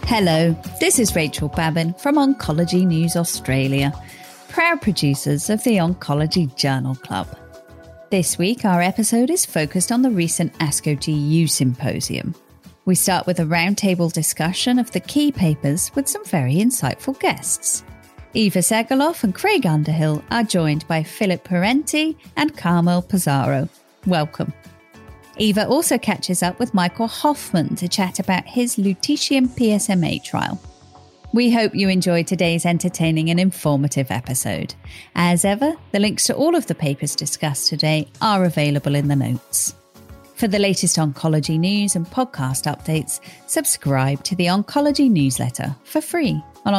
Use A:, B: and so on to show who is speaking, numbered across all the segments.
A: Hello, this is Rachel Babin from Oncology News Australia, proud producers of the Oncology Journal Club. This week, our episode is focused on the recent ASCO GU Symposium. We start with a roundtable discussion of the key papers with some very insightful guests. Eva Segeloff and Craig Underhill are joined by Philip Parenti and Carmel Pizarro. Welcome. Eva also catches up with Michael Hoffman to chat about his lutetium PSMA trial. We hope you enjoyed today's entertaining and informative episode. As ever, the links to all of the papers discussed today are available in the notes. For the latest oncology news and podcast updates, subscribe to the Oncology newsletter for free on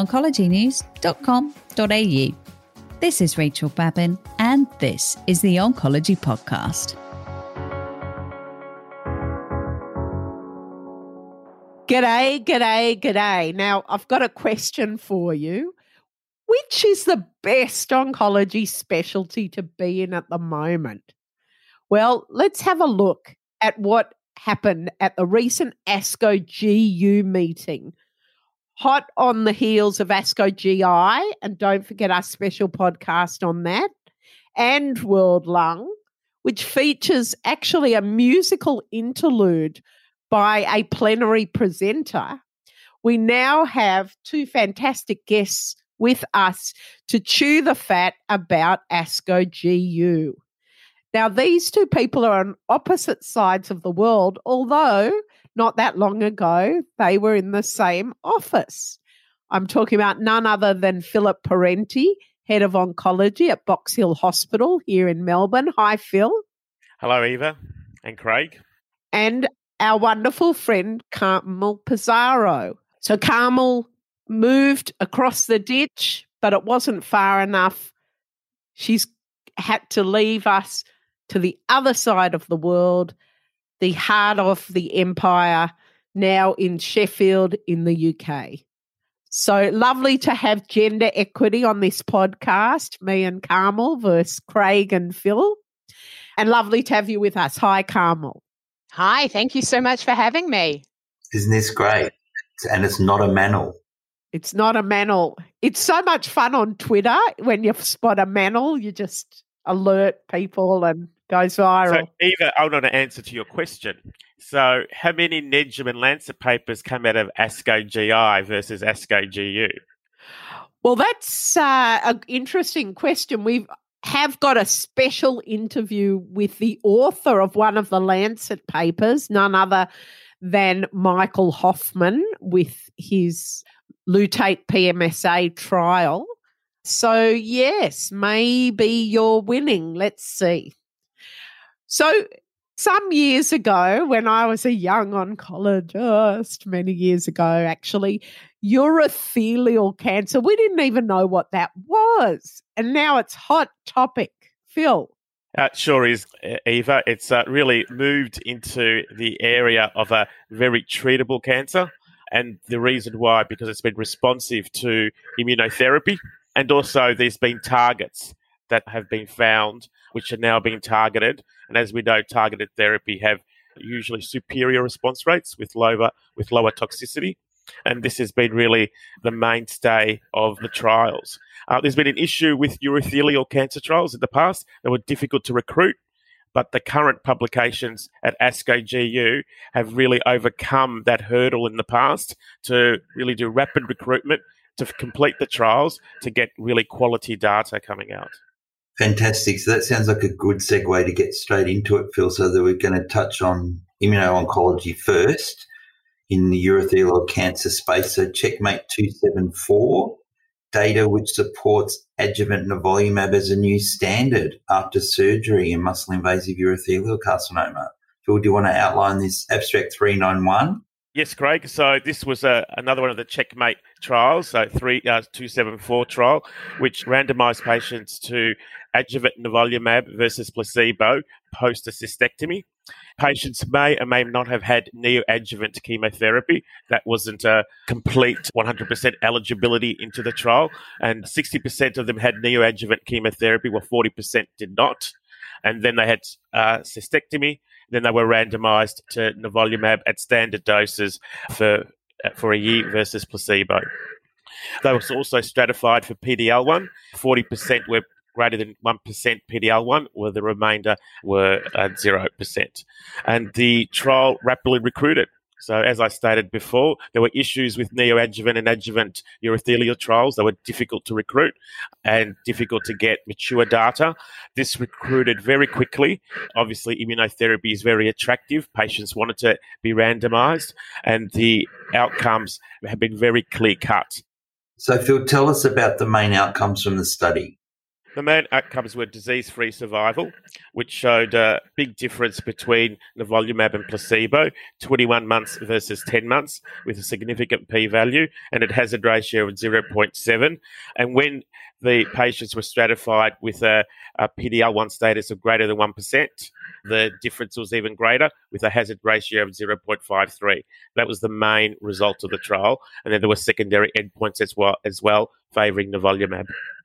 A: oncologynews.com.au. This is Rachel Babin, and this is the Oncology Podcast.
B: G'day. Now, I've got a question for you. Which is the best oncology specialty to be in at the moment? Well, let's have a look at what happened at the recent ASCO GU meeting. Hot on the heels of ASCO GI, and don't forget our special podcast on that, and World Lung, which features actually a musical interlude by a plenary presenter. We now have two fantastic guests with us to chew the fat about ASCO GU. Now, these two people are on opposite sides of the world, although not that long ago, they were in the same office. I'm talking about none other than Philip Parenti, Head of Oncology at Box Hill Hospital here in Melbourne. Hi, Phil.
C: Hello, Eva and Craig.
B: And our wonderful friend, Carmel Pizarro. So Carmel moved across the ditch, but it wasn't far enough. She's had to leave us to the other side of the world, the heart of the empire, now in Sheffield in the UK. So lovely to have gender equity on this podcast, me and Carmel versus Craig and Phil. And lovely to have you with us. Hi, Carmel.
D: Hi, thank you so much for having me.
E: Isn't this great? And it's not a mantle.
B: It's not a mantle. It's so much fun on Twitter. When you spot a mantle, you just alert people and goes viral.
C: So, Eva, I want to answer to your question. So, how many NEJM and Lancet papers come out of ASCO GI versus ASCO GU?
B: Well, that's an interesting question. We have got a special interview with the author of one of the Lancet papers, none other than Michael Hoffman, with his lutate PSMA trial. So, yes, maybe you're winning. Let's see. So, some years ago, when I was a young oncologist, many years ago actually, urothelial cancer, we didn't even know what that was. And now it's hot topic. Phil.
C: Sure is, Eva. It's really moved into the area of a very treatable cancer. And the reason why, because it's been responsive to immunotherapy. And also there's been targets that have been found, which are now being targeted. And as we know, targeted therapy have usually superior response rates with lower toxicity. And this has been really the mainstay of the trials. There's been an issue with urothelial cancer trials in the past that were difficult to recruit, but the current publications at ASCO GU have really overcome that hurdle in the past to really do rapid recruitment, to complete the trials, to get really quality data coming out.
E: Fantastic. So that sounds like a good segue to get straight into it, Phil, so that we're going to touch on immuno-oncology first in the urothelial cancer space. So Checkmate 274, data which supports adjuvant nivolumab as a new standard after surgery in muscle-invasive urothelial carcinoma. Phil, do you want to outline this abstract 391?
C: Yes, Craig. So this was another one of the Checkmate trials, so 274 trial, which randomized patients to adjuvant nivolumab versus placebo post a cystectomy. Patients may or may not have had neoadjuvant chemotherapy. That wasn't a complete 100% eligibility into the trial, and 60% of them had neoadjuvant chemotherapy, while 40% did not. And then they had cystectomy. Then they were randomized to nivolumab at standard doses for for a year versus placebo. They were also stratified for PD-L1. 40% were greater than 1% PD-L1, while the remainder were 0%. And the trial rapidly recruited. So as I stated before, there were issues with neoadjuvant and adjuvant urothelial trials. They were difficult to recruit and difficult to get mature data. This recruited very quickly. Obviously, immunotherapy is very attractive. Patients wanted to be randomized, and the outcomes have been very clear-cut.
E: So, Phil, tell us about the main outcomes from the study.
C: The main outcomes were disease-free survival, which showed a big difference between nivolumab and placebo, 21 months versus 10 months, with a significant p-value and a hazard ratio of 0.7. And when the patients were stratified with a PD-L1 status of greater than 1%, the difference was even greater, with a hazard ratio of 0.53. That was the main result of the trial. And then there were secondary endpoints as well favouring nivolumab.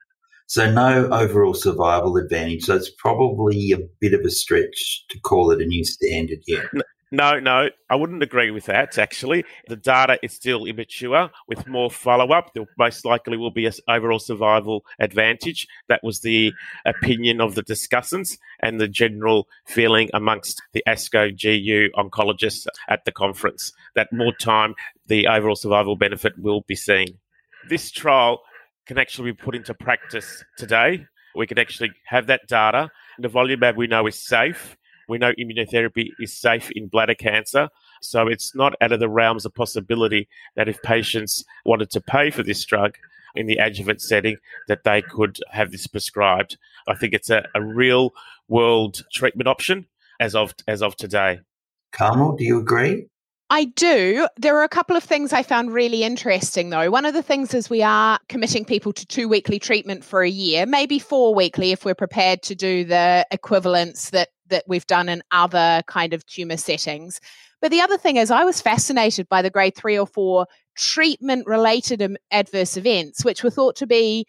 E: So no overall survival advantage. So it's probably a bit of a stretch to call it a new standard here.
C: No, I wouldn't agree with that, actually. The data is still immature. With more follow-up, there most likely will be an overall survival advantage. That was the opinion of the discussants and the general feeling amongst the ASCO GU oncologists at the conference, that more time, the overall survival benefit will be seen. This trial can actually be put into practice today. We can actually have that data. Nivolumab, we know, is safe. We know immunotherapy is safe in bladder cancer. So it's not out of the realms of possibility that if patients wanted to pay for this drug in the adjuvant setting, that they could have this prescribed. I think it's a real world treatment option as of today.
E: Carmel, do you agree?
D: I do. There are a couple of things I found really interesting, though. One of the things is we are committing people to 2 weekly treatment for a year, maybe 4 weekly if we're prepared to do the equivalents that we've done in other kind of tumour settings. But the other thing is I was fascinated by the grade 3 or 4 treatment-related adverse events, which were thought to be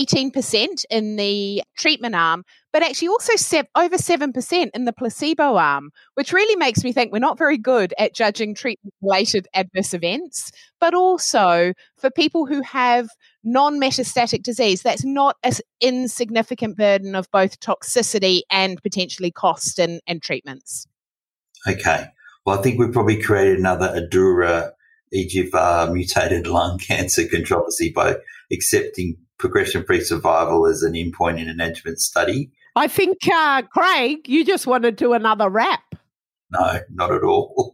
D: 18% in the treatment arm, but actually also over 7% in the placebo arm, which really makes me think we're not very good at judging treatment-related adverse events, but also for people who have non-metastatic disease, that's not an insignificant burden of both toxicity and potentially cost and treatments.
E: Okay. Well, I think we've probably created another ADAURA EGFR mutated lung cancer controversy by accepting progression-free survival as an endpoint in an adjuvant study.
B: I think, Craig, you just want to do another wrap.
E: No, not at all.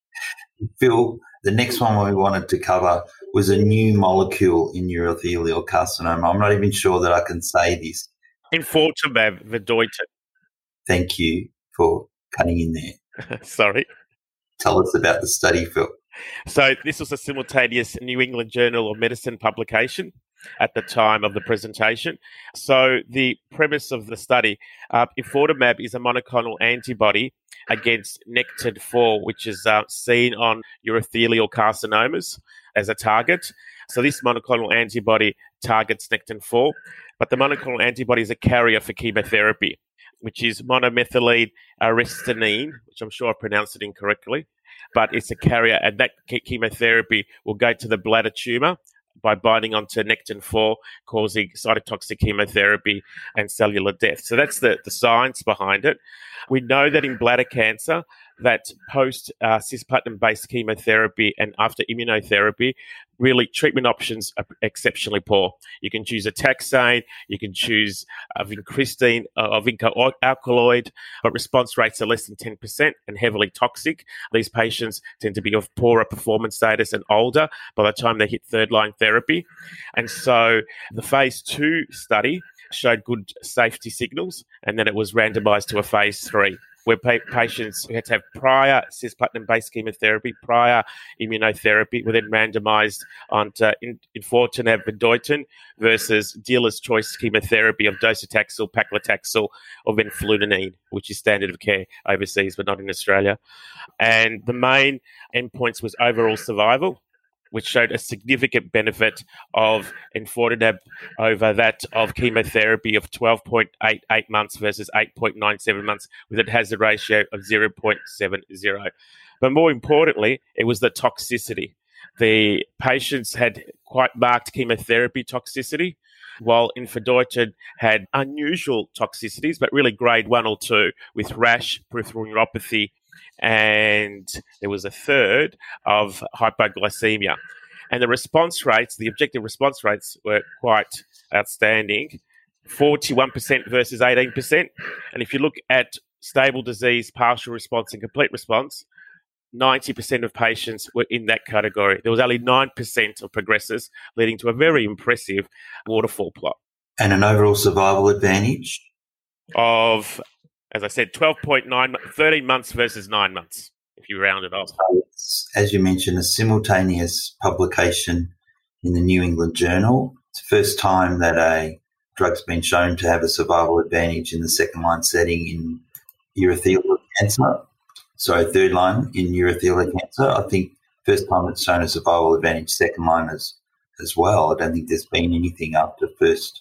E: Phil, the next one we wanted to cover was a new molecule in urothelial carcinoma. I'm not even sure that I can say this.
C: Enfortumab vedotin.
E: Thank you for cutting in there.
C: Sorry.
E: Tell us about the study, Phil.
C: So this was a simultaneous New England Journal of Medicine publication at the time of the presentation. So the premise of the study, enfortumab is a monoclonal antibody against Nectin-4, which is seen on urothelial carcinomas as a target. So this monoclonal antibody targets Nectin-4, but the monoclonal antibody is a carrier for chemotherapy, which is monomethylene arestinine, which I'm sure I pronounced it incorrectly, but it's a carrier, and that chemotherapy will go to the bladder tumour by binding onto Nectin-4, causing cytotoxic chemotherapy and cellular death. So that's the science behind it. We know that in bladder cancer, that post cisplatin-based chemotherapy and after immunotherapy, really treatment options are exceptionally poor. You can choose a taxane, you can choose vincristine or vinca alkaloid, but response rates are less than 10% and heavily toxic. These patients tend to be of poorer performance status and older by the time they hit third-line therapy. And so the phase 2 study showed good safety signals, and then it was randomized to a phase 3. Where patients who had to have prior cisplatin-based chemotherapy, prior immunotherapy, were then randomized onto enfortumab vedotin versus dealer's choice chemotherapy of docetaxel, paclitaxel, or venflunanine, which is standard of care overseas but not in Australia. And the main endpoints was overall survival, which showed a significant benefit of enfortumab over that of chemotherapy of 12.88 months versus 8.97 months, with a hazard ratio of 0.70. But more importantly, it was the toxicity. the patients had quite marked chemotherapy toxicity, while Infodeutin had unusual toxicities, but really grade 1 or 2, with rash, peripheral neuropathy, and there was a third of hypoglycemia. And the response rates, the objective response rates, were quite outstanding, 41% versus 18%. And if you look at stable disease, partial response, and complete response, 90% of patients were in that category. There was only 9% of progressors, leading to a very impressive waterfall plot.
E: And an overall survival advantage?
C: Of, as I said, 12.9, 13 months versus 9 months, if you round it off.
E: So it's, as you mentioned, a simultaneous publication in the New England Journal. It's the first time that a drug's been shown to have a survival advantage in the second-line setting in urothelial cancer. So third line in urothelial cancer. I think first time it's shown a survival advantage second line as well. I don't think there's been anything after first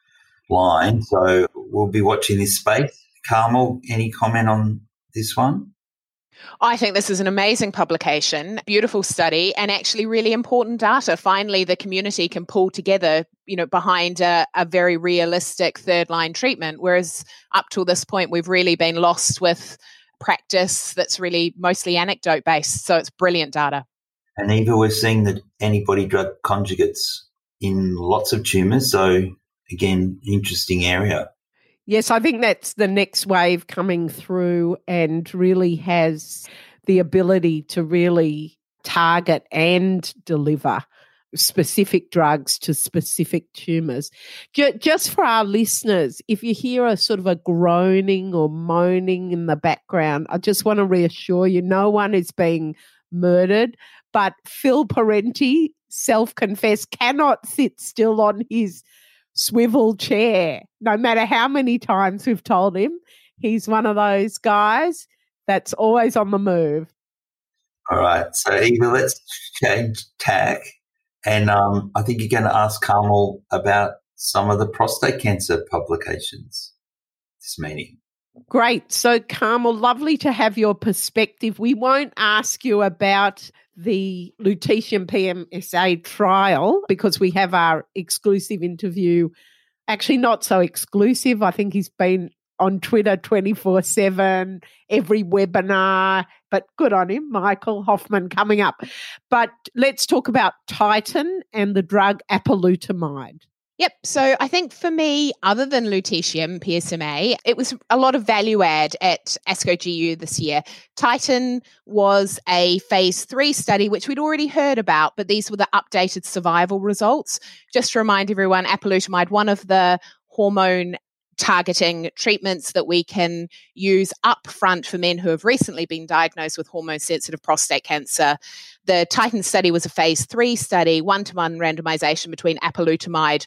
E: line. So we'll be watching this space. Carmel, any comment on this one?
D: I think this is an amazing publication, beautiful study, and actually really important data. Finally, the community can pull together, behind a very realistic third-line treatment, whereas up till this point, we've really been lost with practice that's really mostly anecdote-based. So it's brilliant data.
E: And Eva, we're seeing the antibody-drug conjugates in lots of tumours. So, again, interesting area.
B: Yes, I think that's the next wave coming through and really has the ability to really target and deliver specific drugs to specific tumours. Just for our listeners, if you hear a sort of a groaning or moaning in the background, I just want to reassure you, no one is being murdered, but Phil Parenti, self-confessed, cannot sit still on his swivel chair, no matter how many times we've told him. He's one of those guys that's always on the move.
E: All right. So, Eva, let's change tack. And I think you're going to ask Carmel about some of the prostate cancer publications this meeting.
B: Great. So, Carmel, lovely to have your perspective. We won't ask you about the lutetium PSMA trial because we have our exclusive interview. Actually, not so exclusive. I think he's been on Twitter 24/7, every webinar, but good on him, Michael Hoffman coming up. But let's talk about Titan and the drug apalutamide.
D: Yep. So I think for me, other than lutetium PSMA, it was a lot of value add at ASCO GU this year. Titan was a phase 3 study, which we'd already heard about, but these were the updated survival results. Just to remind everyone, apalutamide, one of the hormone targeting treatments that we can use up front for men who have recently been diagnosed with hormone-sensitive prostate cancer. The Titan study was a phase 3 study, 1-to-1 randomization between apalutamide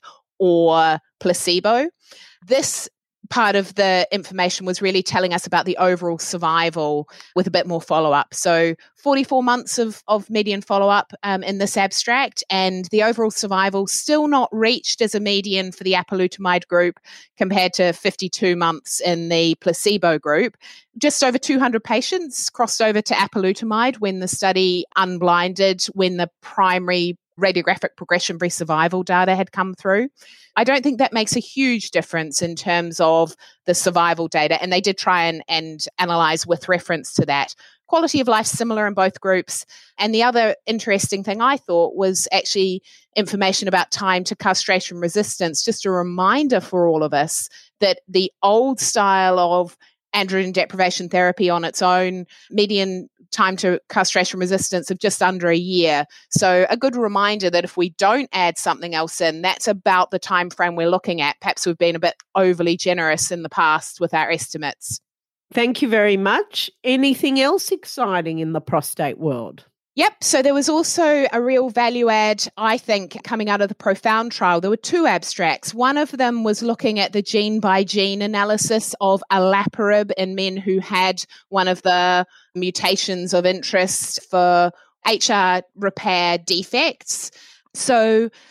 D: or placebo. This part of the information was really telling us about the overall survival with a bit more follow-up. So 44 months of median follow-up in this abstract, and the overall survival still not reached as a median for the apalutamide group compared to 52 months in the placebo group. Just over 200 patients crossed over to apalutamide when the study unblinded, when the primary radiographic progression-free survival data had come through. I don't think that makes a huge difference in terms of the survival data, and they did try and analyze with reference to that. Quality of life similar in both groups. And the other interesting thing I thought was actually information about time to castration resistance. Just a reminder for all of us that the old style of androgen deprivation therapy on its own, median time to castration resistance of just under a year. So a good reminder that if we don't add something else in, that's about the time frame we're looking at. Perhaps we've been a bit overly generous in the past with our estimates.
B: Thank you very much. Anything else exciting in the prostate world?
D: Yep. So there was also a real value add, I think, coming out of the PROfound trial. There were 2 abstracts. One of them was looking at the gene by gene analysis of olaparib in men who had one of the mutations of interest for HR repair defects. So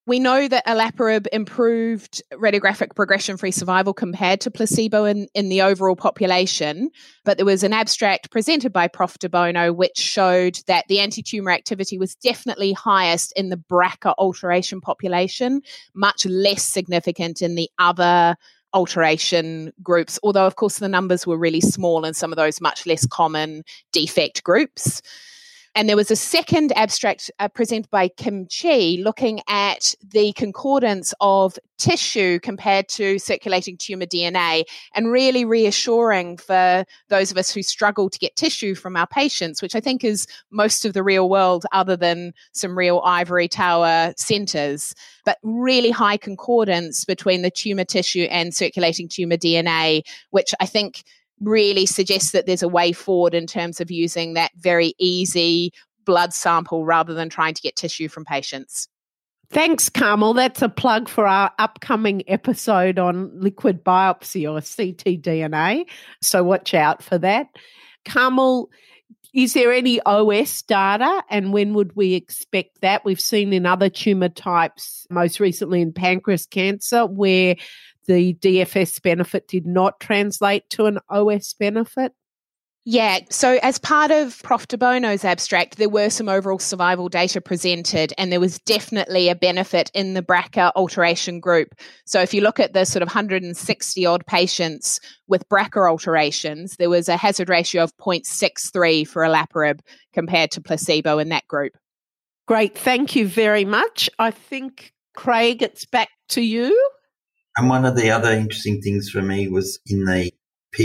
D: We know that olaparib improved radiographic progression-free survival compared to placebo in the overall population, but there was an abstract presented by Prof. De Bono which showed that the anti-tumour activity was definitely highest in the BRCA alteration population, much less significant in the other alteration groups, although of course the numbers were really small in some of those much less common defect groups. And there was a second abstract presented by Kim Chi looking at the concordance of tissue compared to circulating tumour DNA, and really reassuring for those of us who struggle to get tissue from our patients, which I think is most of the real world other than some real ivory tower centres, but really high concordance between the tumour tissue and circulating tumour DNA, which I think really suggests that there's a way forward in terms of using that very easy blood sample rather than trying to get tissue from patients.
B: Thanks, Carmel. That's a plug for our upcoming episode on liquid biopsy or ctDNA. So watch out for that. Carmel, is there any OS data, and when would we expect that? We've seen in other tumour types, most recently in pancreas cancer, where the DFS benefit did not translate to an OS benefit?
D: Yeah, so as part of Prof. De Bono's abstract, there were some overall survival data presented, and there was definitely a benefit in the BRCA alteration group. So if you look at the sort of 160 odd patients with BRCA alterations, there was a hazard ratio of 0.63 for olaparib compared to placebo in that group.
B: Great, thank you very much. I think, Craig, it's back to you.
E: And one of the other interesting things for me was in the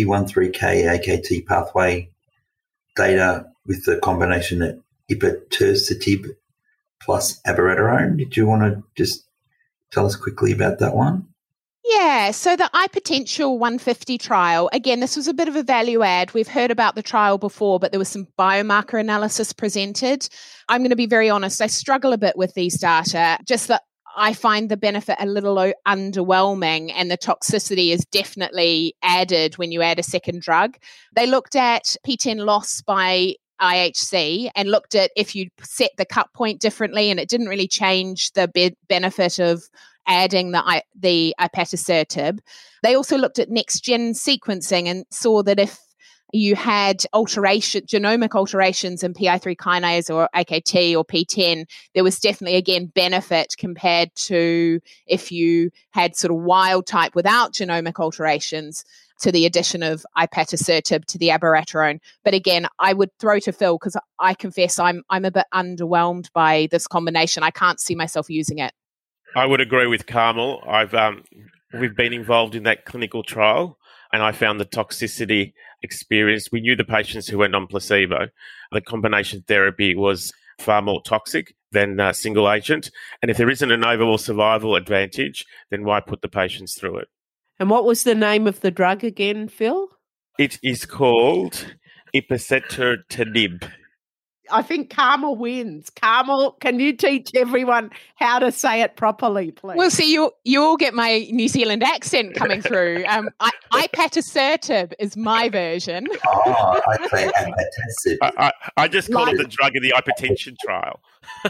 E: P13K AKT pathway data with the combination of ipatercept plus abiraterone. Did you want to just tell us quickly about that one?
D: Yeah, so the iPotential 150 trial, again, this was a bit of a value add. We've heard about the trial before, but there was some biomarker analysis presented. I'm going to be very honest, I struggle a bit with these data, just that I find the benefit a little underwhelming, and the toxicity is definitely added when you add a second drug. They looked at PTEN loss by IHC and looked at if you set the cut point differently, and it didn't really change the benefit of adding the ipatasertib. They also looked at next-gen sequencing and saw that if you had genomic alterations in PI3 kinase or AKT or PTEN, there was definitely, again, benefit compared to if you had sort of wild type without genomic alterations to the addition of ipatasertib to the abiraterone. But again, I would throw to Phil because I confess I'm a bit underwhelmed by this combination. I can't see myself using it.
C: I would agree with Carmel. We've been involved in that clinical trial, and I found the toxicity experience. We knew the patients who went on placebo. The combination therapy was far more toxic than single agent. And if there isn't an overall survival advantage, then why put the patients through it?
B: And what was the name of the drug again, Phil?
C: It is called ipasertib.
B: I think Carmel wins. Carmel, can you teach everyone how to say it properly, please?
D: Well, see, you all get my New Zealand accent coming through. Ipatasertib is my version.
E: Oh, I say abatasertib.
C: I just call it the drug of the hypertension trial.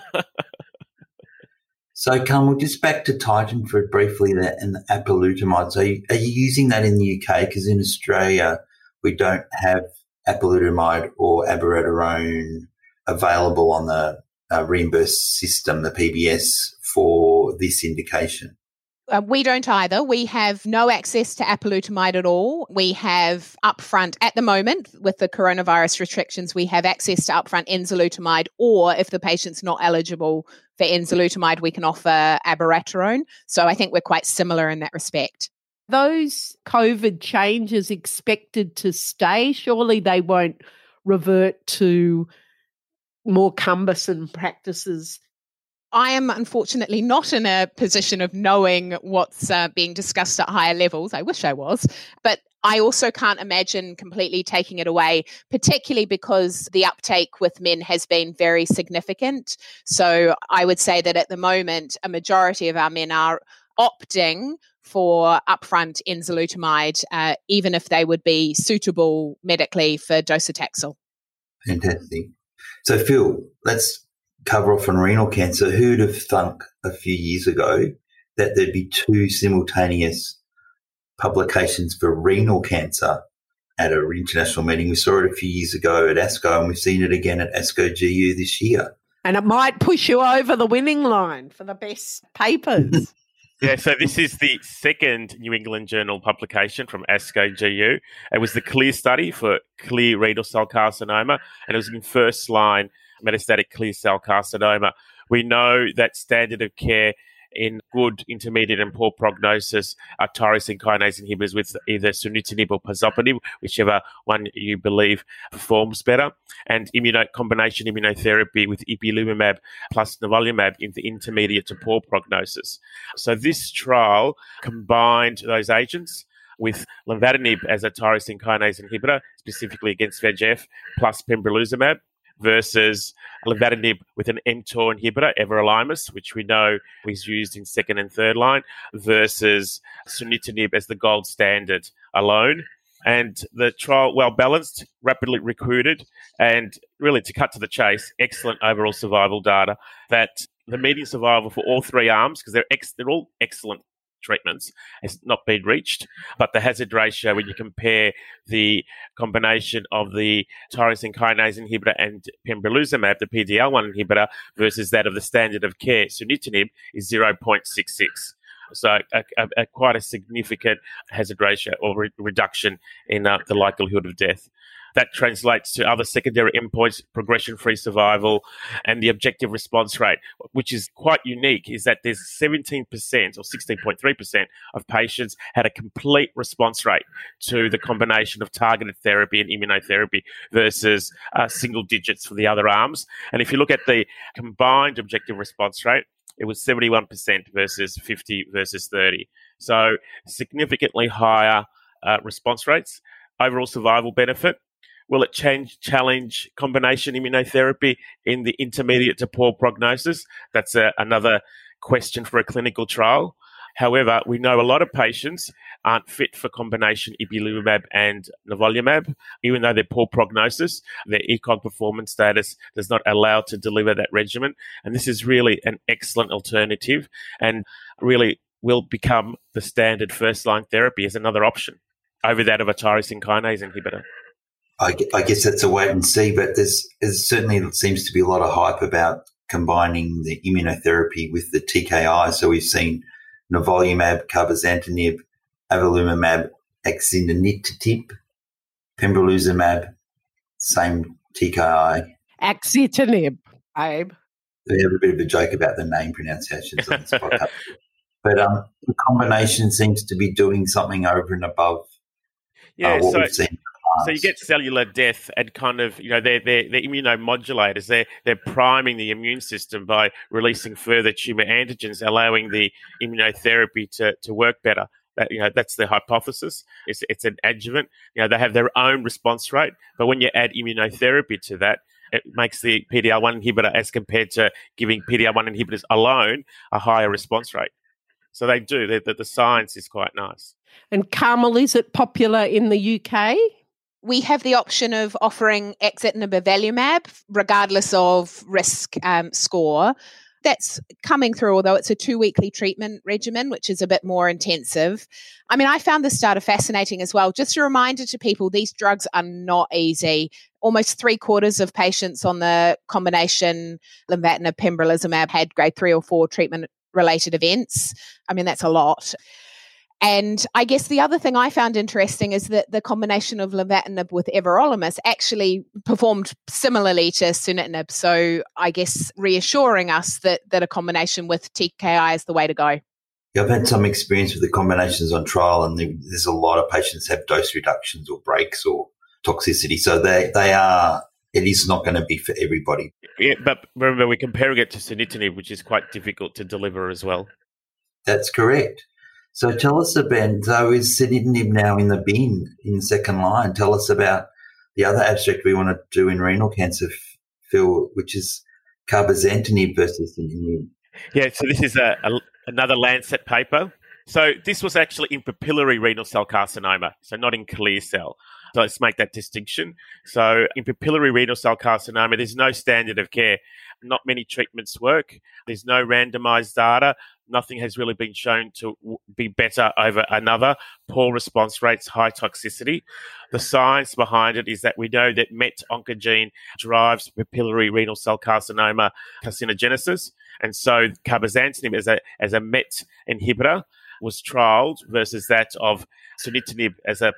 E: So, Carmel, just back to Titan for briefly and apalutamide. So, are you using that in the UK? Because in Australia, we don't have apalutamide or abiraterone available on the reimbursed system, the PBS, for this indication.
D: We don't either. We have no access to apalutamide at all. We have upfront, at the moment, with the coronavirus restrictions, we have access to upfront enzalutamide, or if the patient's not eligible for enzalutamide, we can offer abiraterone. So I think we're quite similar in that respect.
B: Those COVID changes expected to stay, surely they won't revert to more cumbersome practices.
D: I am unfortunately not in a position of knowing what's being discussed at higher levels. I wish I was, but I also can't imagine completely taking it away, particularly because the uptake with men has been very significant. So I would say that at the moment, a majority of our men are opting for upfront enzalutamide, even if they would be suitable medically for docetaxel.
E: Fantastic. So, Phil, let's cover off on renal cancer, who'd have thunk a few years ago that there'd be two simultaneous publications for renal cancer at an international meeting? We saw it a few years ago at ASCO, and we've seen it again at ASCO GU this year.
B: And it might push you over the winning line for the best papers.
C: Yeah, so this is the second New England Journal publication from ASCO GU. It was the CLEAR study for clear renal cell carcinoma, and it was in first-line metastatic clear cell carcinoma. We know that standard of care in good, intermediate, and poor prognosis are tyrosine kinase inhibitors with either sunitinib or pazopanib, whichever one you believe performs better, and combination immunotherapy with ipilimumab plus nivolumab in the intermediate to poor prognosis. So this trial combined those agents with lenvatinib as a tyrosine kinase inhibitor, specifically against VEGF, plus pembrolizumab, versus lenvatinib with an mTOR inhibitor, everolimus, which we know is used in second and third line, versus sunitinib as the gold standard alone. And the trial, well balanced, rapidly recruited, and really, to cut to the chase, excellent overall survival data. That the median survival for all three arms, because they're all excellent treatments, has not been reached, but the hazard ratio, when you compare the combination of the tyrosine kinase inhibitor and pembrolizumab, the PD-L1 inhibitor, versus that of the standard of care, sunitinib, is 0.66. So quite a significant hazard ratio or reduction in the likelihood of death. That translates to other secondary endpoints, progression-free survival, and the objective response rate, which is quite unique, is that there's 17% or 16.3% of patients had a complete response rate to the combination of targeted therapy and immunotherapy versus single digits for the other arms. And if you look at the combined objective response rate, it was 71% versus 50 versus 30. So significantly higher response rates. Overall survival benefit. Will it challenge combination immunotherapy in the intermediate to poor prognosis? That's another question for a clinical trial. However, we know a lot of patients aren't fit for combination ipilimumab and nivolumab, even though they're poor prognosis. Their ECOG performance status does not allow to deliver that regimen. And this is really an excellent alternative and really will become the standard first-line therapy as another option over that of a tyrosine kinase inhibitor.
E: I guess that's a wait and see, but there's certainly seems to be a lot of hype about combining the immunotherapy with the TKI. So we've seen nivolumab, cabozantinib, avelumab, axitinib, pembrolizumab, same TKI.
B: Axitinib, Abe.
E: We have a bit of a joke about the name pronunciations on this podcast. But the combination seems to be doing something over and above what we've seen.
C: So you get cellular death and kind of, they're immunomodulators. They're priming the immune system by releasing further tumor antigens, allowing the immunotherapy to work better. That's the hypothesis. It's an adjuvant. They have their own response rate, but when you add immunotherapy to that, it makes the PD-L1 inhibitor, as compared to giving PD-L1 inhibitors alone, a higher response rate. So they do. The science is quite nice.
B: And Carmel, is it popular in the UK?
D: We have the option of offering axitinib avelumab, regardless of risk score. That's coming through, although it's a 2-weekly treatment regimen, which is a bit more intensive. I mean, I found this data fascinating as well. Just a reminder to people, these drugs are not easy. Almost 3/4 of patients on the combination lenvatinib pembrolizumab had grade 3 or 4 treatment-related events. I mean, that's a lot. And I guess the other thing I found interesting is that the combination of lenvatinib with everolimus actually performed similarly to sunitinib. So I guess reassuring us that a combination with TKI is the way to go.
E: Yeah, I've had some experience with the combinations on trial, and there's a lot of patients have dose reductions or breaks or toxicity. So it is not going to be for everybody.
C: Yeah, but remember, we're comparing it to sunitinib, which is quite difficult to deliver as well.
E: That's correct. So tell us about, so is sunitinib now in the bin in second line? Tell us about the other abstract we want to do in renal cancer, Phil, which is cabozantinib versus sunitinib.
C: Yeah, so this is another Lancet paper. So this was actually in papillary renal cell carcinoma, so not in clear cell. So let's make that distinction. So in papillary renal cell carcinoma, there's no standard of care. Not many treatments work. There's no randomized data. Nothing has really been shown to be better over another. Poor response rates, high toxicity. The science behind it is that we know that MET oncogene drives papillary renal cell carcinoma carcinogenesis. And so cabozantinib as a MET inhibitor was trialled versus that of sunitinib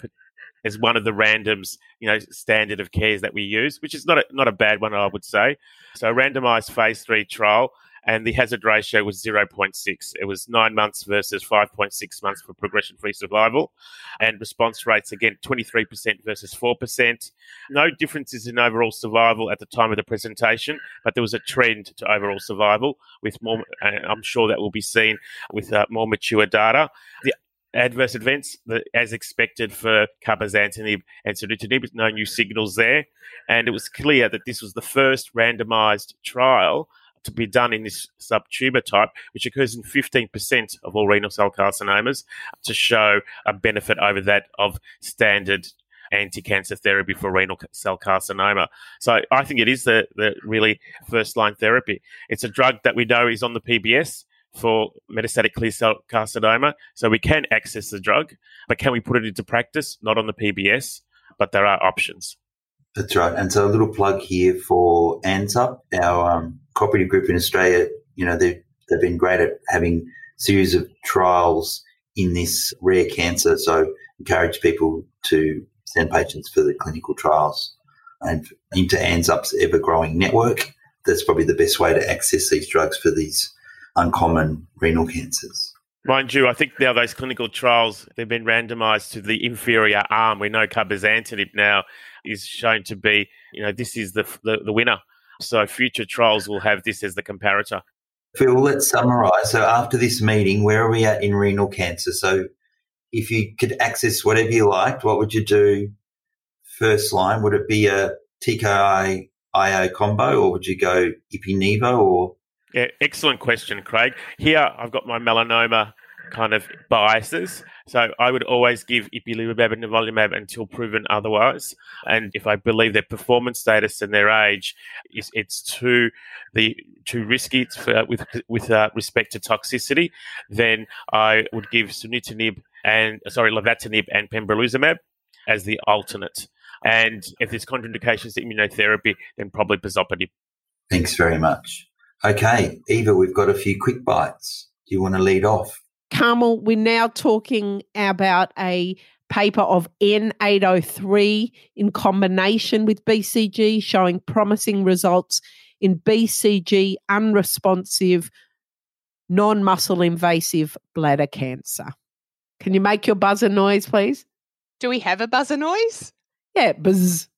C: as one of the randoms, standard of cares that we use, which is not a bad one, I would say. So a randomized phase 3 trial, and the hazard ratio was 0.6. It was 9 months versus 5.6 months for progression-free survival. And response rates, again, 23% versus 4%. No differences in overall survival at the time of the presentation, but there was a trend to overall survival with more, and I'm sure that will be seen with more mature data. The adverse events, as expected for cabozantinib and sunitinib, no new signals there. And it was clear that this was the first randomized trial to be done in this subtumor type, which occurs in 15% of all renal cell carcinomas, to show a benefit over that of standard anti-cancer therapy for renal cell carcinoma. So I think it is the really first-line therapy. It's a drug that we know is on the PBS for metastatic clear cell carcinoma, so we can access the drug, but can we put it into practice? Not on the PBS, but there are options.
E: That's right. And so a little plug here for ANZUP, our cooperative group in Australia. They've been great at having a series of trials in this rare cancer, so encourage people to send patients for the clinical trials. And into ANZUP's ever-growing network, that's probably the best way to access these drugs for these uncommon renal cancers.
C: Mind you, I think now those clinical trials, they've been randomised to the inferior arm. We know cabozantinib now is shown to be, this is the winner. So future trials will have this as the comparator.
E: Phil, let's summarise. So after this meeting, where are we at in renal cancer? So if you could access whatever you liked, what would you do first line? Would it be a TKI-IO combo, or would you go Ipi-Nivo, or?
C: Yeah, excellent question, Craig. Here I've got my melanoma kind of biases. So I would always give ipilimumab and nivolumab until proven otherwise. And if I believe their performance status and their age, it's too risky with respect to toxicity, then I would give lavatinib and pembrolizumab as the alternate. And if there's contraindications to immunotherapy, then probably pazopanib.
E: Thanks very much. Okay, Eva, we've got a few quick bites. Do you want to lead off?
B: Carmel, we're now talking about a paper of N803 in combination with BCG showing promising results in BCG unresponsive, non-muscle invasive bladder cancer. Can you make your buzzer noise, please?
D: Do we have a buzzer noise?
B: Yeah, buzz.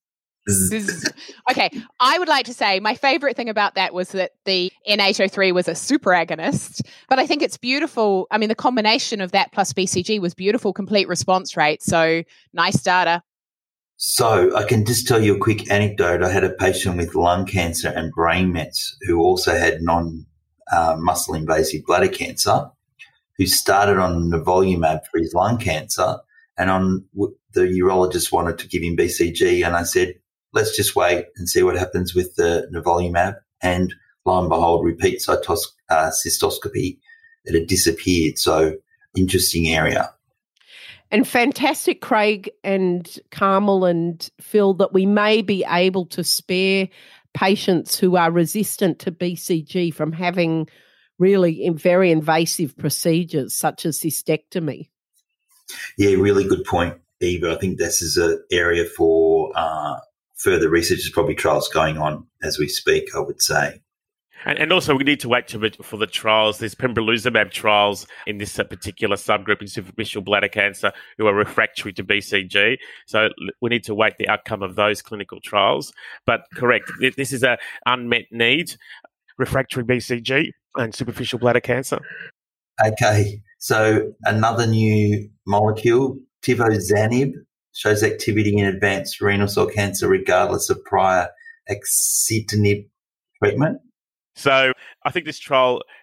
D: Okay, I would like to say my favorite thing about that was that the N803 was a super agonist, but I think it's beautiful. I mean, the combination of that plus BCG was beautiful, complete response rate. So nice data.
E: So I can just tell you a quick anecdote. I had a patient with lung cancer and brain mets who also had non-muscle invasive bladder cancer, who started on nivolumab for his lung cancer, and the urologist wanted to give him BCG, and I said, let's just wait and see what happens with the nivolumab. And lo and behold, repeat cystoscopy, it had disappeared. So interesting area.
B: And fantastic, Craig and Carmel and Phil, that we may be able to spare patients who are resistant to BCG from having really very invasive procedures such as cystectomy.
E: Yeah, really good point, Eva. I think this is an area for further research. There's probably trials going on as we speak, I would say.
C: And also we need to wait for the trials. There's pembrolizumab trials in this particular subgroup in superficial bladder cancer who are refractory to BCG. So we need to wait the outcome of those clinical trials. But correct, this is an unmet need, refractory BCG and superficial bladder cancer.
E: Okay, so another new molecule, tivozanib, shows activity in advanced renal cell cancer regardless of prior axitinib treatment.
C: So I think this trial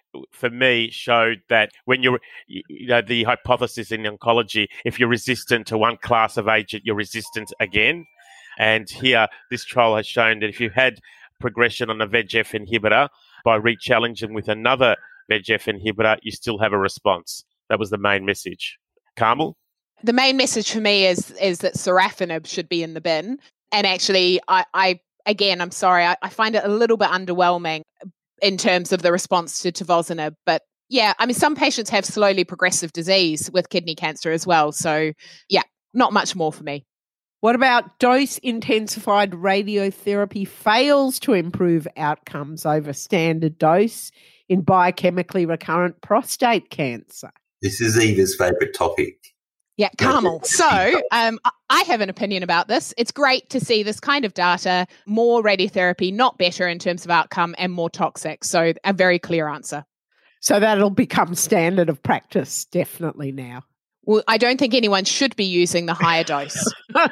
C: for me, showed that when the hypothesis in oncology, if you're resistant to one class of agent, you're resistant again. And here, this trial has shown that if you had progression on a VEGF inhibitor, by re-challenging with another VEGF inhibitor, you still have a response. That was the main message. Carmel?
D: The main message for me is that sorafenib should be in the bin. And actually, I'm sorry, I find it a little bit underwhelming in terms of the response to tivozanib. But yeah, I mean, some patients have slowly progressive disease with kidney cancer as well. So yeah, not much more for me.
B: What about dose-intensified radiotherapy fails to improve outcomes over standard dose in biochemically recurrent prostate cancer?
E: This is Eva's favourite topic.
D: Yeah, Carmel. So I have an opinion about this. It's great to see this kind of data, more radiotherapy, not better in terms of outcome and more toxic. So a very clear answer.
B: So that'll become standard of practice definitely now.
D: Well, I don't think anyone should be using the higher dose.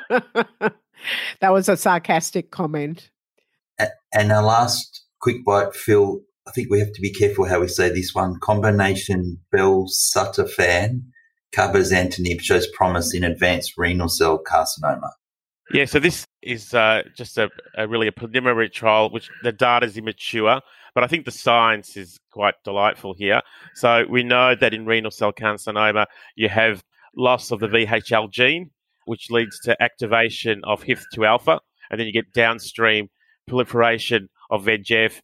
B: That was a sarcastic comment.
E: And our last quick bite, Phil, I think we have to be careful how we say this one. Combination belzutifan cabozantinib shows promise in advanced renal cell carcinoma.
C: Yeah, so this is just a really preliminary trial, which the data is immature, but I think the science is quite delightful here. So we know that in renal cell carcinoma, you have loss of the VHL gene, which leads to activation of HIF2 alpha, and then you get downstream proliferation of VEGF,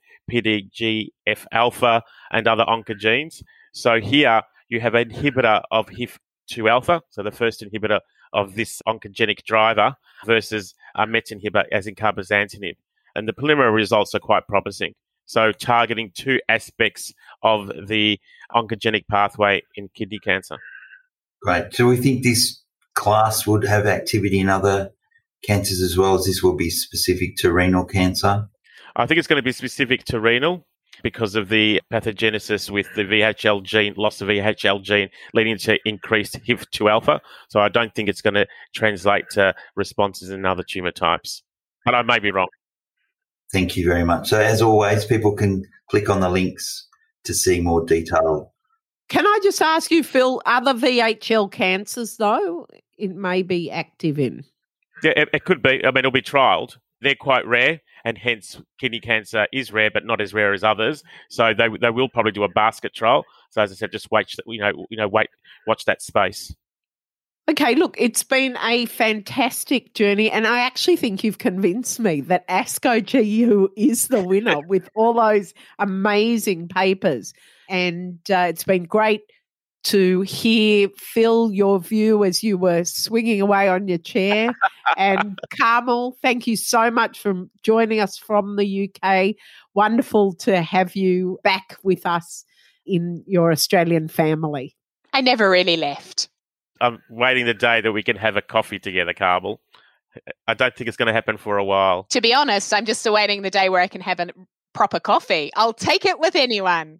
C: PDGF alpha, and other oncogenes. So here you have an inhibitor of HIF2 alpha, so the first inhibitor of this oncogenic driver versus a MET inhibitor as in cabozantinib. And the preliminary results are quite promising. So targeting two aspects of the oncogenic pathway in kidney cancer.
E: Great. So we think this class would have activity in other cancers as well, as this will be specific to renal cancer?
C: I think it's going to be specific to renal because of the pathogenesis with the VHL gene, loss of VHL gene, leading to increased HIF2 alpha. So I don't think it's going to translate to responses in other tumour types. But I may be wrong.
E: Thank you very much. So as always, people can click on the links to see more detail.
B: Can I just ask you, Phil, other VHL cancers, though, it may be active in?
C: Yeah, it could be. I mean, it'll be trialled. They're quite rare, and hence kidney cancer is rare, but not as rare as others. So they will probably do a basket trial. So as I said, just watch that space.
B: Okay, look, it's been a fantastic journey, and I actually think you've convinced me that ASCO GU is the winner with all those amazing papers. And it's been great to hear, Phil, your view as you were swinging away on your chair. And Carmel, thank you so much for joining us from the UK. Wonderful to have you back with us in your Australian family.
D: I never really left.
C: I'm waiting the day that we can have a coffee together, Carmel. I don't think it's going to happen for a while.
D: To be honest, I'm just awaiting the day where I can have a proper coffee. I'll take it with anyone.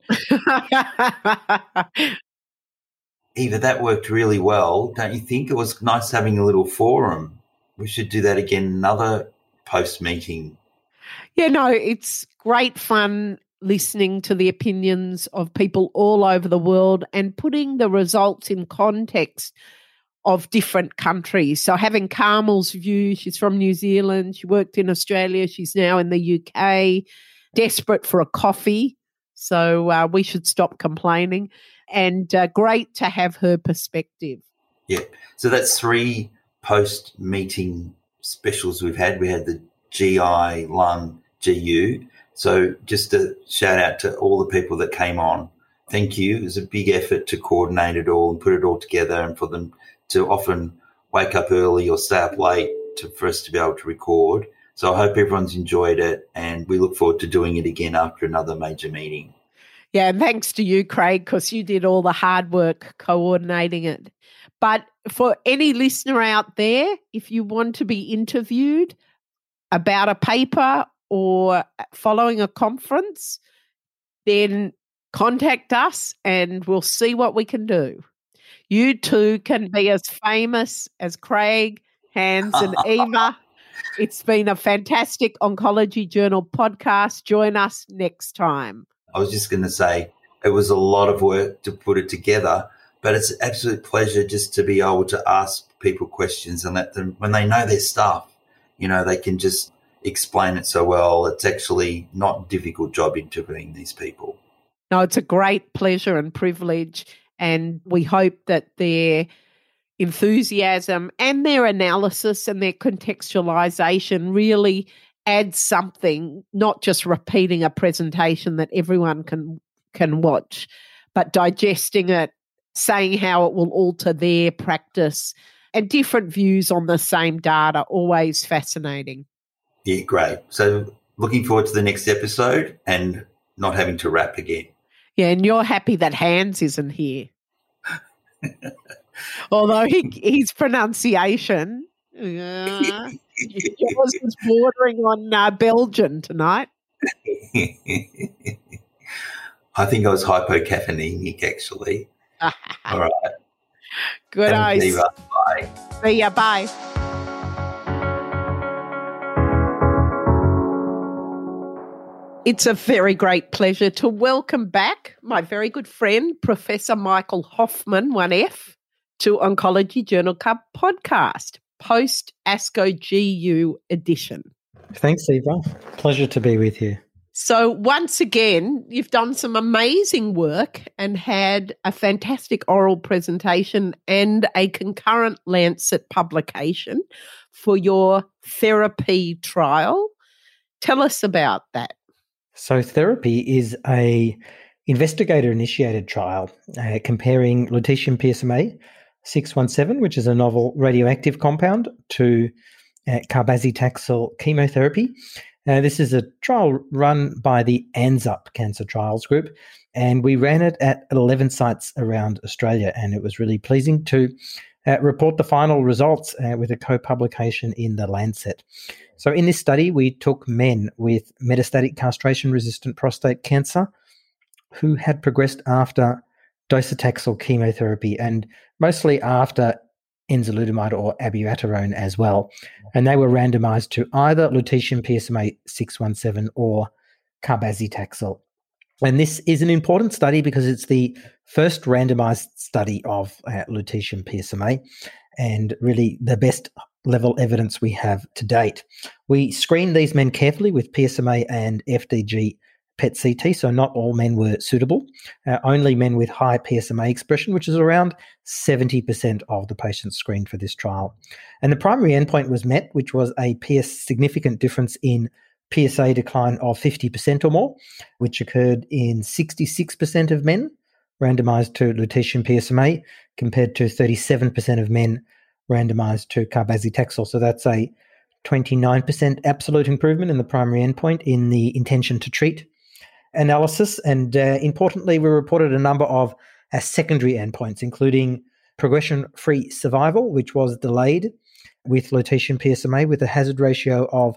E: Eva, that worked really well. Don't you think? It was nice having a little forum. We should do that again, another post-meeting.
B: Yeah, no, it's great fun listening to the opinions of people all over the world and putting the results in context of different countries. So having Carmel's view, she's from New Zealand, she worked in Australia, she's now in the UK, desperate for a coffee. So we should stop complaining. And great to have her perspective.
E: Yeah. So that's 3 post-meeting specials we've had. We had the GI, lung, GU. So just a shout out to all the people that came on. Thank you. It was a big effort to coordinate it all and put it all together, and for them to often wake up early or stay up late for us to be able to record. So I hope everyone's enjoyed it, and we look forward to doing it again after another major meeting.
B: Yeah, and thanks to you, Craig, because you did all the hard work coordinating it. But for any listener out there, if you want to be interviewed about a paper or following a conference, then contact us and we'll see what we can do. You too can be as famous as Craig, Hans and Eva. It's been a fantastic Oncology Journal podcast. Join us next time.
E: I was just going to say, It was a lot of work to put it together, but it's an absolute pleasure just to be able to ask people questions and let them, when they know their stuff, they can just explain it so well. It's actually not a difficult job interviewing these people.
B: No, it's a great pleasure and privilege, and we hope that their enthusiasm and their analysis and their contextualization really adds something, not just repeating a presentation that everyone can watch, but digesting it, saying how it will alter their practice, and different views on the same data, always fascinating.
E: Yeah, great. So looking forward to the next episode and not having to rap again.
B: Yeah, and you're happy that Hans isn't here. Although his pronunciation, yours is bordering on Belgian tonight.
E: I think I was hypocaffeinemic, actually. All right.
B: Good eyes.
E: Bye.
B: See ya. Bye. It's a very great pleasure to welcome back my very good friend, Professor Michael Hoffman, 1F, to Oncology Journal Club podcast, post-ASCO GU edition.
F: Thanks, Eva. Pleasure to be with you.
B: So once again, you've done some amazing work and had a fantastic oral presentation and a concurrent Lancet publication for your therapy trial. Tell us about that.
F: So therapy is a investigator-initiated trial comparing lutetium PSMA 617, which is a novel radioactive compound, to carbazitaxel chemotherapy. This is a trial run by the ANZUP Cancer Trials Group, and we ran it at 11 sites around Australia, and it was really pleasing to report the final results with a co-publication in the Lancet. So in this study, we took men with metastatic castration-resistant prostate cancer who had progressed after docetaxel chemotherapy and mostly after enzalutamide or abiraterone as well. And they were randomized to either lutetium PSMA 617 or carbazitaxel. And this is an important study because it's the first randomized study of lutetium PSMA and really the best level evidence we have to date. We screened these men carefully with PSMA and FDG PET-CT, so not all men were suitable. Only men with high PSMA expression, which is around 70% of the patients screened for this trial. And the primary endpoint was met, which was a significant difference in PSA decline of 50% or more, which occurred in 66% of men randomized to lutetium PSMA compared to 37% of men randomized to carbazitaxel. So that's a 29% absolute improvement in the primary endpoint in the intention to treat analysis. And importantly, we reported a number of secondary endpoints, including progression-free survival, which was delayed with lutetium PSMA with a hazard ratio of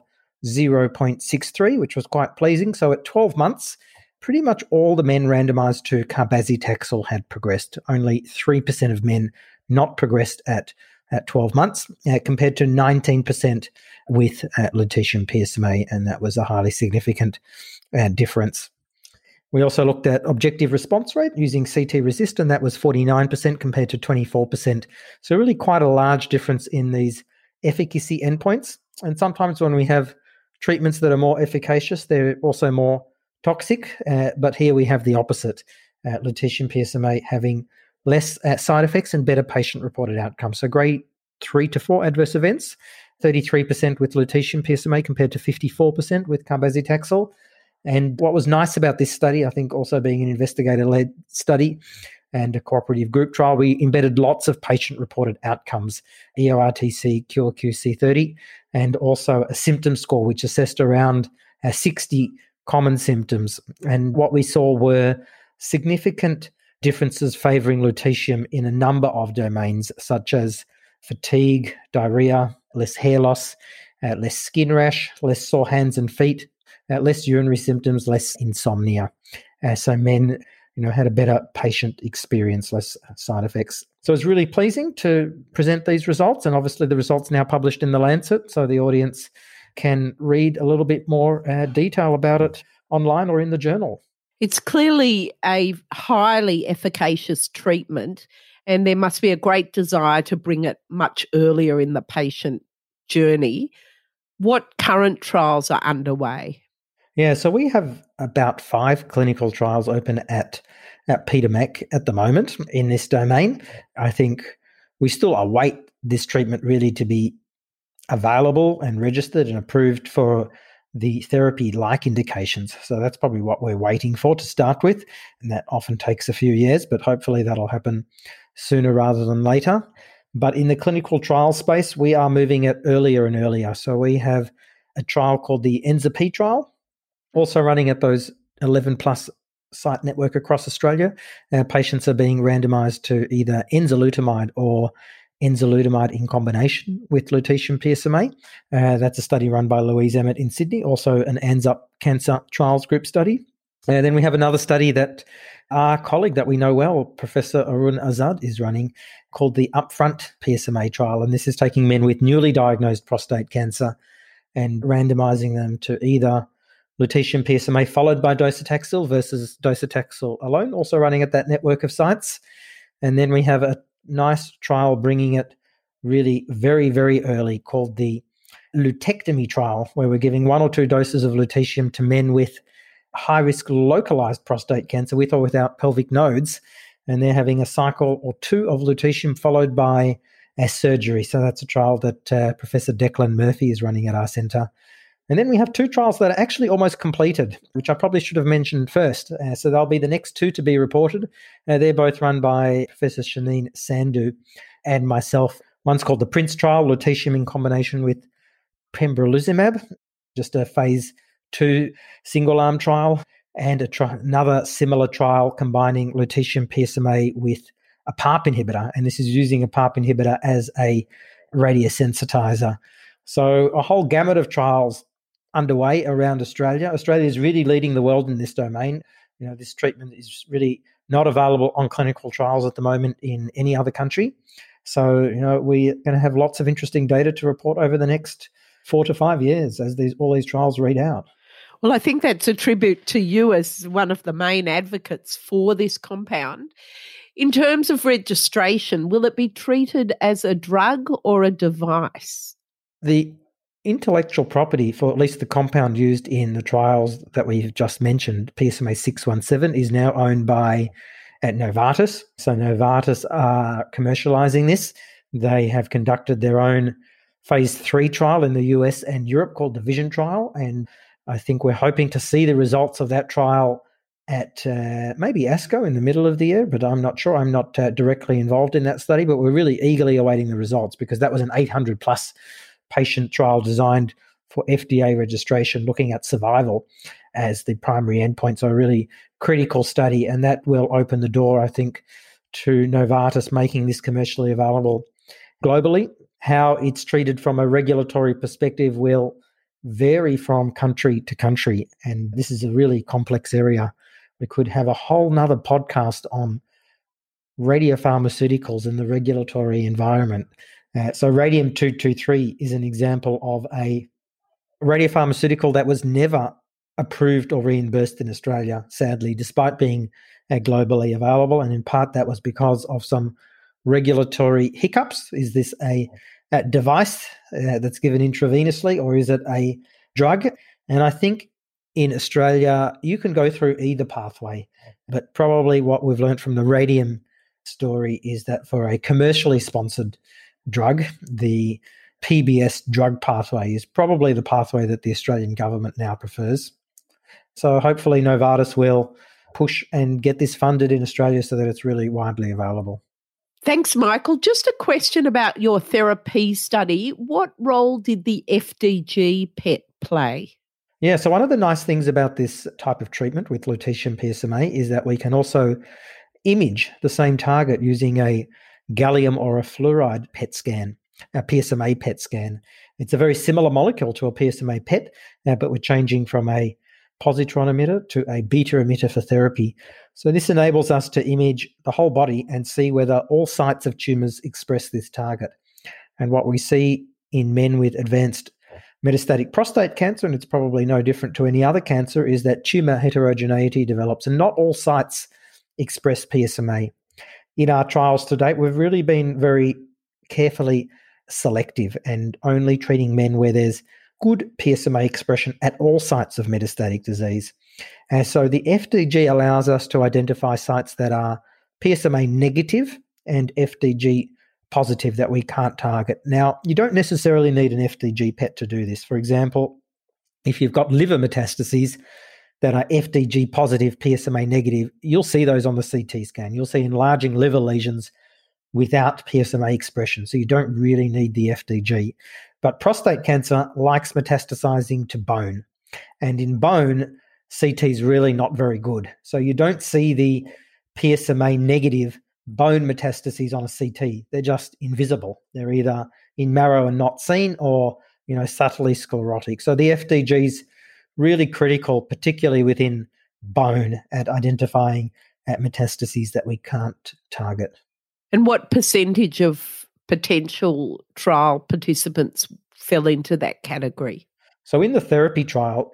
F: 0.63, which was quite pleasing. So at 12 months, pretty much all the men randomized to carbazitaxel had progressed. Only 3% of men not progressed at 12 months, compared to 19% with lutetium PSMA, and that was a highly significant difference. We also looked at objective response rate using CT RECIST, and that was 49% compared to 24%. So really quite a large difference in these efficacy endpoints. And sometimes when we have treatments that are more efficacious, they're also more toxic, but here we have the opposite, lutetium PSMA having less side effects and better patient-reported outcomes. So grade 3 to 4 adverse events, 33% with lutetium PSMA compared to 54% with carbazitaxel. And what was nice about this study, I think also being an investigator-led study and a cooperative group trial, we embedded lots of patient-reported outcomes, EORTC, QOQ-C30, and also a symptom score, which assessed around 60 common symptoms. And what we saw were significant differences favoring lutetium in a number of domains, such as fatigue, diarrhea, less hair loss, less skin rash, less sore hands and feet, less urinary symptoms, less insomnia. So men, had a better patient experience, less side effects. So it's really pleasing to present these results, and obviously the results now published in the Lancet, so the audience can read a little bit more detail about it online or in the journal.
B: It's clearly a highly efficacious treatment, and there must be a great desire to bring it much earlier in the patient journey. What current trials are underway?
F: Yeah, so we have about 5 clinical trials open at Peter Mac at the moment in this domain. I think we still await this treatment really to be available and registered and approved for the therapy-like indications. So that's probably what we're waiting for to start with, and that often takes a few years, but hopefully that'll happen sooner rather than later. But in the clinical trial space, we are moving it earlier and earlier. So we have a trial called the ENZA-P trial, also running at those 11-plus site network across Australia. Patients are being randomised to either enzalutamide or enzalutamide in combination with lutetium PSMA. That's a study run by Louise Emmett in Sydney, also an ANZUP Cancer Trials Group study. And then we have another study that our colleague that we know well, Professor Arun Azad, is running called the Upfront PSMA trial. And this is taking men with newly diagnosed prostate cancer and randomising them to either lutetium PSMA followed by docetaxel versus docetaxel alone, also running at that network of sites. And then we have a nice trial bringing it really very, very early called the lutectomy trial, where we're giving 1 or 2 doses of lutetium to men with high-risk localized prostate cancer with or without pelvic nodes, and they're having a cycle or 2 of lutetium followed by a surgery. So that's a trial that Professor Declan Murphy is running at our centre. And then we have 2 trials that are actually almost completed, which I probably should have mentioned first. So they'll be the next 2 to be reported. They're both run by Professor Shaneen Sandhu and myself. One's called the Prince trial, lutetium in combination with pembrolizumab, just a phase 2 single-arm trial, and another similar trial combining lutetium PSMA with a PARP inhibitor. And this is using a PARP inhibitor as a radiosensitizer. So a whole gamut of trials underway around Australia. Australia is really leading the world in this domain. You know, this treatment is really not available on clinical trials at the moment in any other country. So, you know, we're going to have lots of interesting data to report over the next 4 to 5 years as all these trials read out.
B: Well, I think that's a tribute to you as one of the main advocates for this compound. In terms of registration, will it be treated as a drug or a device?
F: The intellectual property for at least the compound used in the trials that we've just mentioned, PSMA 617, is now owned by Novartis. So Novartis are commercializing this. They have conducted their own phase 3 trial in the US and Europe called the Vision trial. And I think we're hoping to see the results of that trial at maybe ASCO in the middle of the year, but I'm not sure. I'm not directly involved in that study, but we're really eagerly awaiting the results because that was an 800-plus patient trial designed for FDA registration, looking at survival as the primary endpoint. So a really critical study, and that will open the door, I think, to Novartis making this commercially available globally. How it's treated from a regulatory perspective will vary from country to country, and this is a really complex area. We could have a whole nother podcast on radiopharmaceuticals in the regulatory environment. So radium-223 is an example of a radiopharmaceutical that was never approved or reimbursed in Australia, sadly, despite being globally available. And in part, that was because of some regulatory hiccups. Is this a device that's given intravenously, or is it a drug? And I think in Australia, you can go through either pathway. But probably what we've learned from the radium story is that for a commercially sponsored drug, the PBS drug pathway is probably the pathway that the Australian government now prefers. So hopefully Novartis will push and get this funded in Australia so that it's really widely available.
B: Thanks, Michael. Just a question about your therapy study. What role did the FDG PET play?
F: Yeah, so one of the nice things about this type of treatment with lutetium PSMA is that we can also image the same target using a gallium or a fluoride PET scan, a PSMA PET scan. It's a very similar molecule to a PSMA PET, but we're changing from a positron emitter to a beta emitter for therapy. So this enables us to image the whole body and see whether all sites of tumours express this target. And what we see in men with advanced metastatic prostate cancer, and it's probably no different to any other cancer, is that tumor heterogeneity develops, and not all sites express PSMA. In our trials to date, we've really been very carefully selective and only treating men where there's good PSMA expression at all sites of metastatic disease. And so the FDG allows us to identify sites that are PSMA negative and FDG positive that we can't target. Now, you don't necessarily need an FDG PET to do this. For example, if you've got liver metastases that are FDG positive, PSMA negative, you'll see those on the CT scan. You'll see enlarging liver lesions without PSMA expression, so you don't really need the FDG. But prostate cancer likes metastasizing to bone, and in bone, CT is really not very good. So you don't see the PSMA negative bone metastases on a CT. They're just invisible. They're either in marrow and not seen, or subtly sclerotic. So the FDG is really critical, particularly within bone, at identifying metastases that we can't target.
B: And what percentage of potential trial participants fell into that category?
F: So in the therapy trial,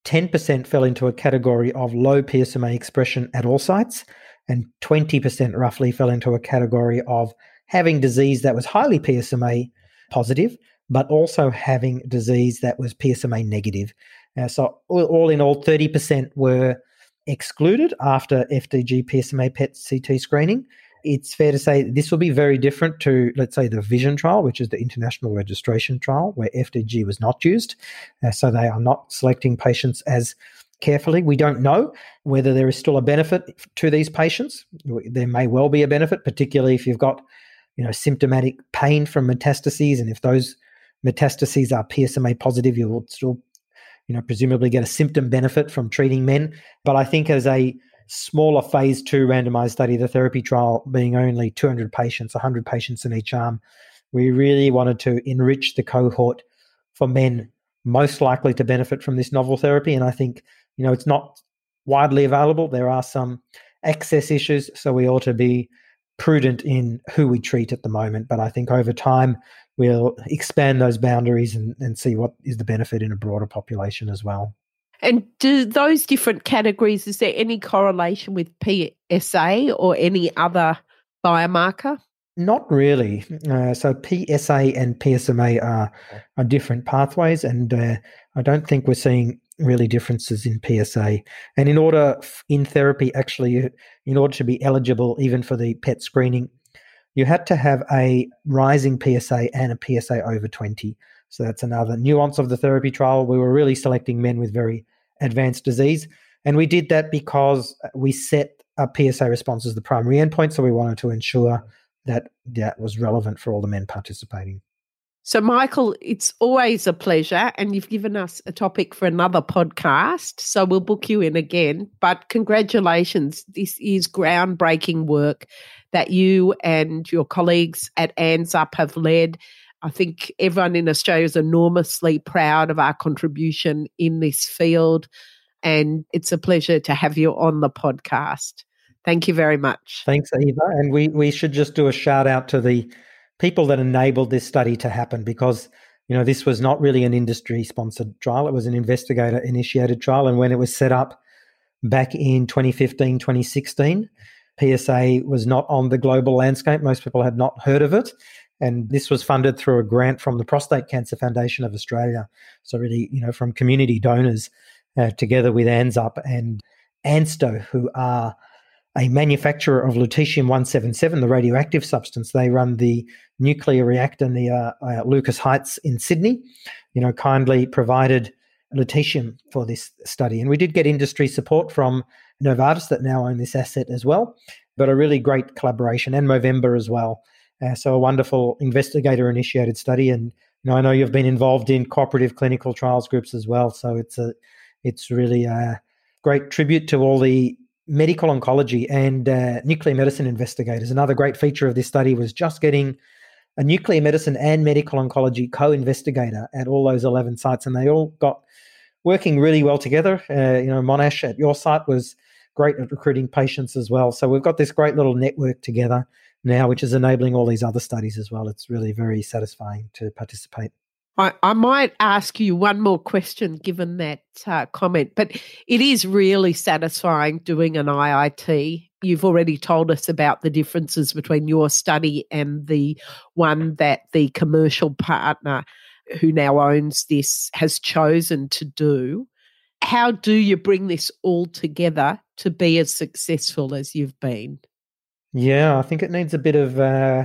F: 10% fell into a category of low PSMA expression at all sites, and 20% roughly fell into a category of having disease that was highly PSMA positive, but also having disease that was PSMA negative. So all in all, 30% were excluded after FDG PSMA PET CT screening. It's fair to say this will be very different to, let's say, the VISION trial, which is the international registration trial, where FDG was not used. So they are not selecting patients as carefully. We don't know whether there is still a benefit to these patients. There may well be a benefit, particularly if you've got, symptomatic pain from metastases, and if those metastases are PSMA positive, you will still, presumably get a symptom benefit from treating men. But I think as a smaller phase 2 randomized study, the therapy trial being only 200 patients, 100 patients in each arm, we really wanted to enrich the cohort for men most likely to benefit from this novel therapy. And I think, it's not widely available. There are some access issues, so we ought to be prudent in who we treat at the moment. But I think over time, we'll expand those boundaries and see what is the benefit in a broader population as well.
B: And do those different categories, is there any correlation with PSA or any other biomarker?
F: Not really. So PSA and PSMA are different pathways, and I don't think we're seeing really differences in PSA. And in order to be eligible even for the PET screening, you had to have a rising PSA and a PSA over 20. So that's another nuance of the therapy trial. We were really selecting men with very advanced disease, and we did that because we set a PSA response as the primary endpoint, so we wanted to ensure that was relevant for all the men participating.
B: So, Michael, it's always a pleasure, and you've given us a topic for another podcast, so we'll book you in again. But congratulations. This is groundbreaking work that you and your colleagues at ANZUP have led. I think everyone in Australia is enormously proud of our contribution in this field, and it's a pleasure to have you on the podcast. Thank you very much.
F: Thanks, Eva. And we should just do a shout out to the people that enabled this study to happen, because, this was not really an industry-sponsored trial. It was an investigator-initiated trial. And when it was set up back in 2015, 2016, PSA was not on the global landscape. Most people had not heard of it. And this was funded through a grant from the Prostate Cancer Foundation of Australia. So really, from community donors, together with ANZUP and ANSTO, who are a manufacturer of lutetium-177, the radioactive substance. They run the nuclear reactor near Lucas Heights in Sydney, kindly provided lutetium for this study. And we did get industry support from Novartis, that now own this asset as well, but a really great collaboration, and Movember as well. So a wonderful investigator-initiated study. And I know you've been involved in cooperative clinical trials groups as well. So it's really a great tribute to all the medical oncology and nuclear medicine investigators. Another great feature of this study was just getting a nuclear medicine and medical oncology co-investigator at all those 11 sites, and they all got working really well together. Monash at your site was great at recruiting patients as well. So we've got this great little network together now, which is enabling all these other studies as well. It's really very satisfying to participate.
B: I might ask you one more question given that comment, but it is really satisfying doing an IIT. You've already told us about the differences between your study and the one that the commercial partner who now owns this has chosen to do. How do you bring this all together to be as successful as you've been?
F: Yeah, I think it needs a bit of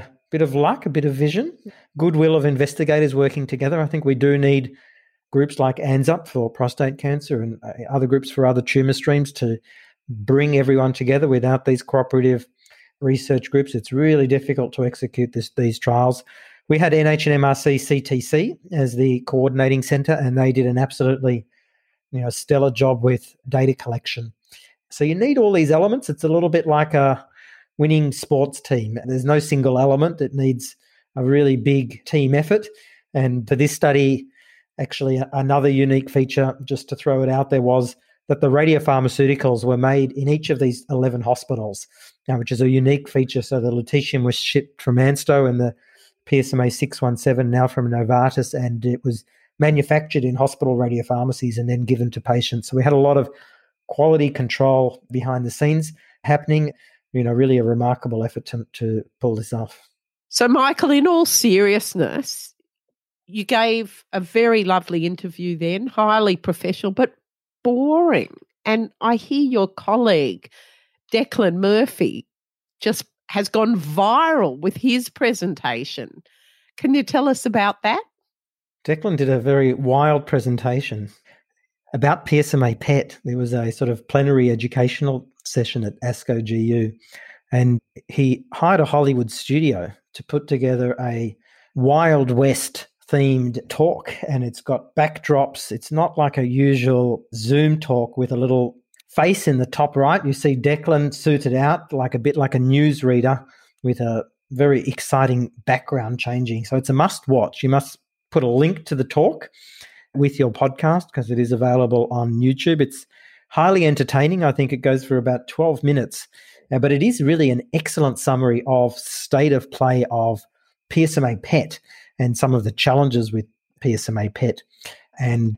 F: luck, a bit of vision, goodwill of investigators working together. I think we do need groups like ANZUP for prostate cancer and other groups for other tumour streams to bring everyone together. Without these cooperative research groups, it's really difficult to execute these trials. We had NHMRC CTC as the coordinating centre, and they did an absolutely stellar job with data collection. So you need all these elements. It's a little bit like a winning sports team. There's no single element. It needs a really big team effort. And for this study, actually another unique feature, just to throw it out there, was that the radiopharmaceuticals were made in each of these 11 hospitals, which is a unique feature. So the lutetium was shipped from ANSTO and the PSMA 617 now from Novartis, and it was manufactured in hospital radiopharmacies and then given to patients. So we had a lot of quality control behind the scenes happening. Really a remarkable effort to pull this off.
B: So, Michael, in all seriousness, you gave a very lovely interview then, highly professional, but boring. And I hear your colleague, Declan Murphy, just has gone viral with his presentation. Can you tell us about that?
F: Declan did a very wild presentation about PSMA PET. There was a sort of plenary educational session at ASCO GU, and he hired a Hollywood studio to put together a Wild West themed talk, and it's got backdrops. It's not like a usual Zoom talk with a little face in the top right. You see Declan suited out like a bit like a newsreader with a very exciting background changing. So it's a must watch. You must put a link to the talk with your podcast because it is available on YouTube. It's highly entertaining. I think it goes for about 12 minutes, but it is really an excellent summary of state of play of PSMA PET and some of the challenges with PSMA PET. And,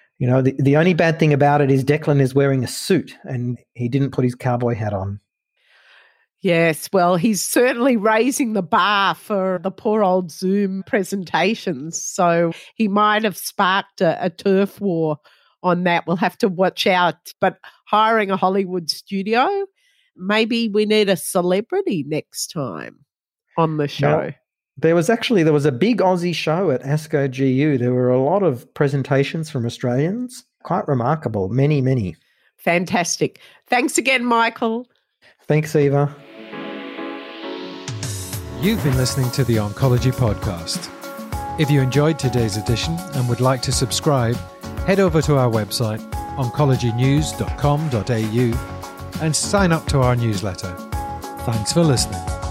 F: the only bad thing about it is Declan is wearing a suit and he didn't put his cowboy hat on.
B: Yes, well, he's certainly raising the bar for the poor old Zoom presentations. So he might have sparked a turf war on that. We'll have to watch out. But hiring a Hollywood studio, maybe we need a celebrity next time on the show.
F: No, there was a big Aussie show at ASCO GU. There were a lot of presentations from Australians. Quite remarkable. Many, many.
B: Fantastic. Thanks again, Michael.
F: Thanks, Eva.
G: You've been listening to the Oncology Podcast. If you enjoyed today's edition and would like to subscribe, head over to our website, oncologynews.com.au, and sign up to our newsletter. Thanks for listening.